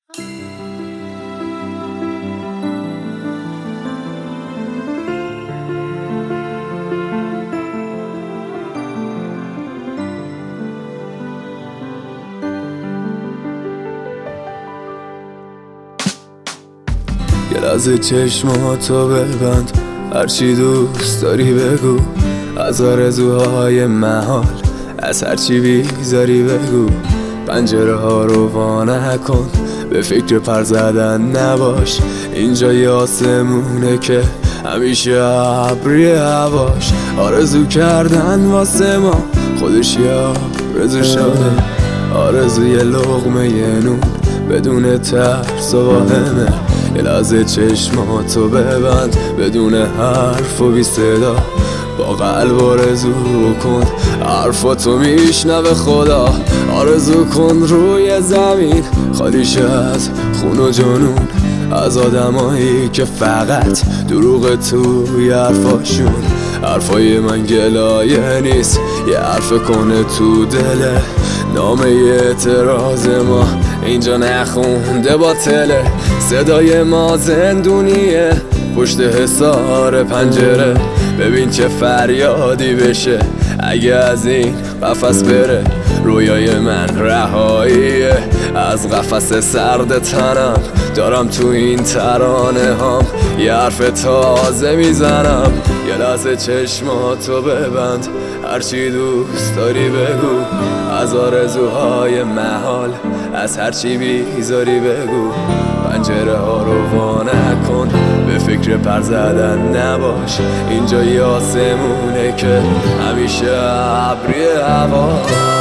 یه لحظه چشماتو ببند، هرچی دوست داری بگو، از آرزوهای محال، از هرچی بیزاری بگو. پنجره ها رو وا نکن، به فکر پر زدن نباش، اینجا یه آسمونه که همیشه ابری هواش. آرزو کردن واسه ما خودش یه آرزو شده، آرزوی لقمه نون بدون ترس و واهمه. یه لحظه چشماتو ببند، بدون حرف و بی صدا، با قلب آرزو کن، حرفاتو میشنوه خدا. آرزو کن روی زمین خالیش از خون و جنون، از آدمایی که فقط دروغ توی حرفاشون. حرفای من گلایه نیست، یه حرف کنه تو دله، نامه اعتراض ما اینجا نخونده باطله. صدای ما زندونیه پشت حصار پنجره، ببین چه فریادی بشه اگه از این قفس بره. رویای من رهاییه از قفس سرد تنم، دارم تو این ترانه هام یه حرف تازه میزنم. یه لحظه چشماتو ببند، هرچی دوست داری بگو، از آرزوهای محال، از هرچی بیزاری بگو. پنجره ها رو وا نکن، به فکر پر زدن نباش، اینجا یه آسمونه که همیشه ابری هوا.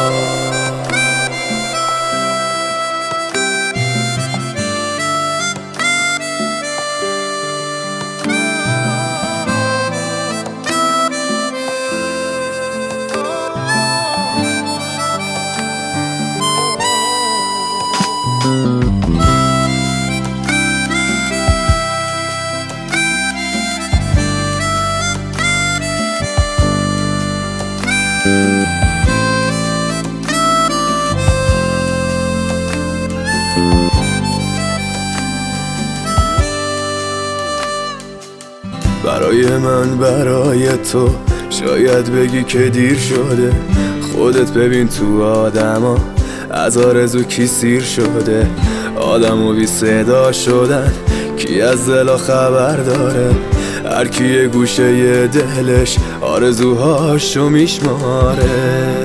برای من برای تو شاید بگی که دیر شده، خودت ببین تو آدما از آرزو کی سیر شده. آدمو بی صدا شدن، کی از دلا خبر داره، هر کی یه گوشه ی دلش آرزوهاشو میشماره.